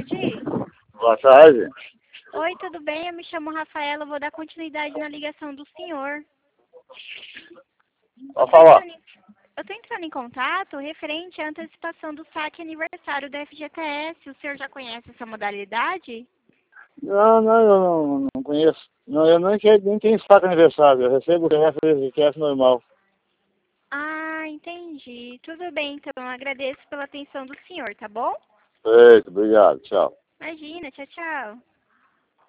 tarde. Boa tarde. Oi, tudo bem? Eu me chamo Rafaela, eu vou dar continuidade na ligação do senhor. Pode falar. Eu tô entrando em contato referente à antecipação do saque aniversário da FGTS. O senhor já conhece essa modalidade? Não, eu não conheço. Não, eu nem tenho saco aniversário. Eu recebo o FGTS normal. Ah, entendi. Tudo bem, então. Eu agradeço pela atenção do senhor, tá bom? Feito, obrigado. Tchau. Imagina, tchau, tchau.